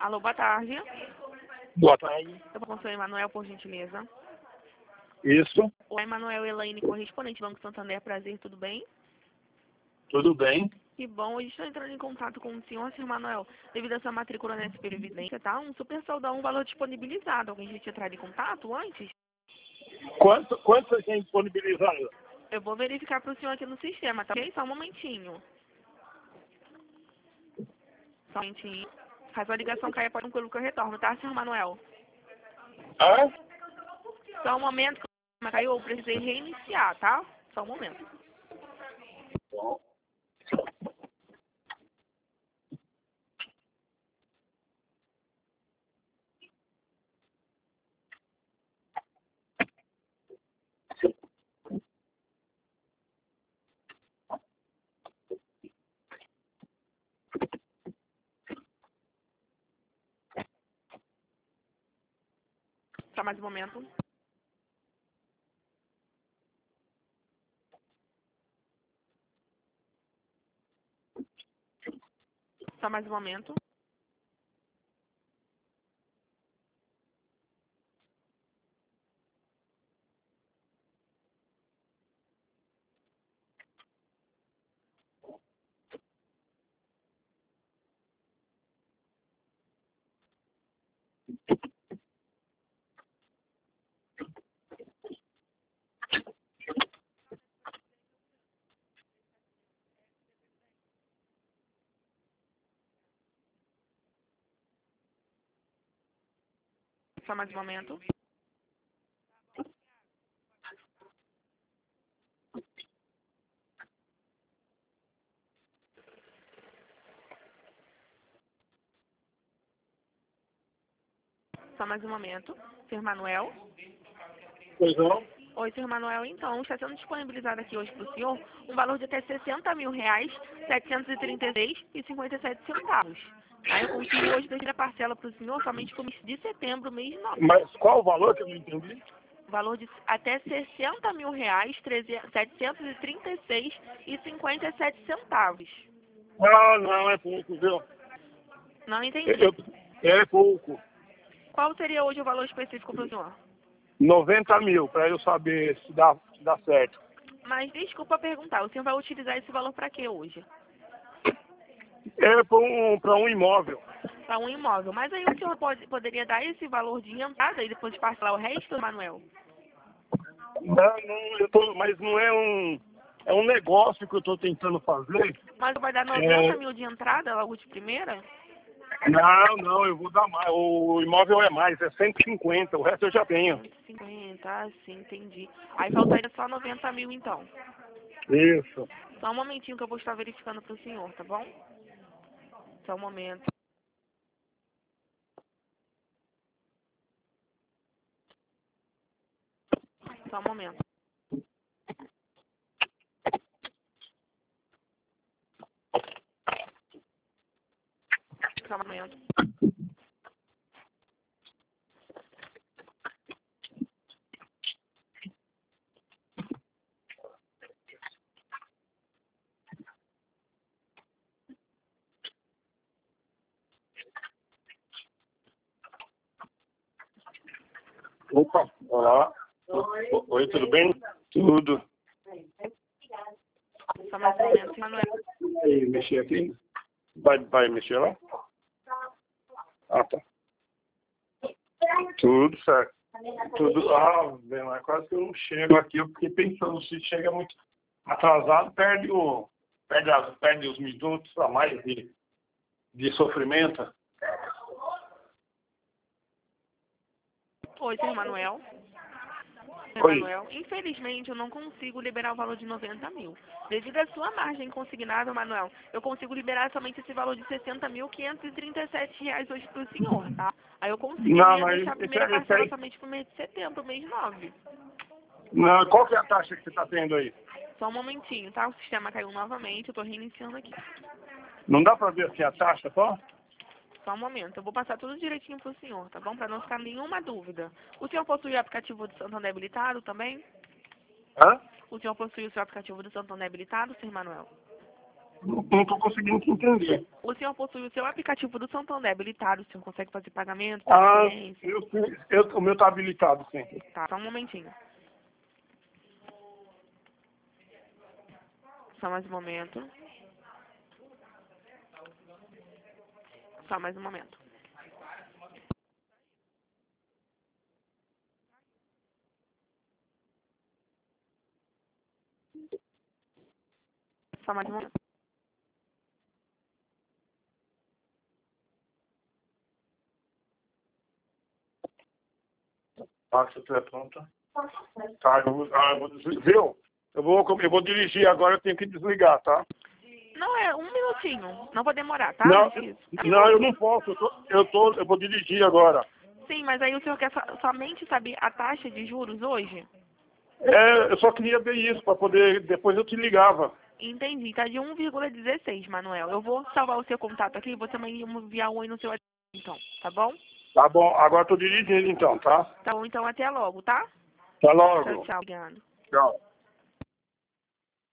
Alô, boa tarde. Boa tarde. Eu vou com o senhor Emanuel, por gentileza. Isso, O Emanuel Elaine, correspondente Banco Santander, prazer, tudo bem? tudo bem. Que bom, hoje estou entrando em contato com o senhor Emanuel, devido à sua matrícula nessa previdência, tá? Um super saudão, um valor disponibilizado. Alguém já tinha entrado em contato antes? Quanto você tem disponibilizado? Eu vou verificar para o senhor aqui no sistema, tá ok? Só um momentinho. Só um momentinho. Caso a ligação caia, pode pelo que eu retorno, tá, senhor Manuel? Ah? Só um momento que a caiu, eu precisei reiniciar, tá? Só um momento. Só mais um momento. Só mais um momento. Só mais um momento. Só mais um momento. Senhor Manuel. Pois não? Oi, senhor Manuel. Então, está sendo disponibilizado aqui hoje para o senhor um valor de até R$60 mil, 736,57 centavos. Aí eu consigo hoje deixar a parcela para o senhor somente para o mês de setembro, mês 9. Mas qual o valor que eu não entendi? Valor de até R$60 mil, 736,57 centavos. Ah, não, é pouco, viu? Não entendi. É pouco. Qual seria hoje o valor específico para o senhor? 90 mil, para eu saber se dá certo. Mas desculpa perguntar, o senhor vai utilizar esse valor para quê hoje? É para um imóvel. Para um imóvel. Mas aí o senhor poderia dar esse valor de entrada e depois parcelar o resto, Manuel? Mas não é é um negócio que eu estou tentando fazer. Mas vai dar 90 mil de entrada logo de primeira? Não, eu vou dar mais. O imóvel é mais, é 150, o resto eu já tenho. 150, sim, entendi. Aí faltaria só 90 mil então. Isso. Só um momentinho que eu vou estar verificando para o senhor, tá bom? Só um momento. Só um momento. Só um momento. Opa, olá. Oi, tudo bem? Tudo. Só mais um momento, Manuel. E mexer aqui? Vai mexer lá? Ah, tá. Tudo certo. Tudo. Ah, bem, mas quase que eu não chego aqui. Eu fiquei pensando, se chega muito atrasado, perde os minutos a mais de sofrimento. Oi, senhor Manuel. Oi. Manuel, infelizmente eu não consigo liberar o valor de 90 mil. Devido à sua margem consignável, Manuel, eu consigo liberar somente esse valor de R$60.537 hoje para o senhor, tá? Aí eu Não, conseguiria mas deixar a primeira parcela somente para o mês de setembro, mês 9. Não, qual que é a taxa que você está tendo aí? Só um momentinho, tá? O sistema caiu novamente, eu tô reiniciando aqui. Não dá para ver assim a taxa só? Só um momento, eu vou passar tudo direitinho pro senhor, tá bom? Para não ficar nenhuma dúvida. O senhor possui o aplicativo do Santander habilitado também? Hã? O senhor possui o seu aplicativo do Santander habilitado, senhor Manuel? Não estou conseguindo te entender. O senhor possui o seu aplicativo do Santander habilitado, o senhor consegue fazer pagamento, Ah, transferência? o meu está habilitado, sim. Tá, só um momentinho. Só mais um momento. Só mais um momento. Só mais um momento. Ah, se tu é pronta. Tá, viu? Eu vou dirigir agora, eu tenho que desligar, tá? Não, é um minutinho. Não vou demorar, tá? Não, Isso. não, eu não posso. Eu vou dirigir agora. Sim, mas aí o senhor quer somente saber a taxa de juros hoje? É, eu só queria ver isso para poder. Depois eu te ligava. Entendi, tá de 1,16, Manuel. Eu vou salvar o seu contato aqui e você vai enviar um oi no seu WhatsApp, então, tá bom? Tá bom, agora eu tô dirigindo então, tá? Tá bom, então até logo, tá? Até Tchau, logo. tchau. Obrigado. Tchau.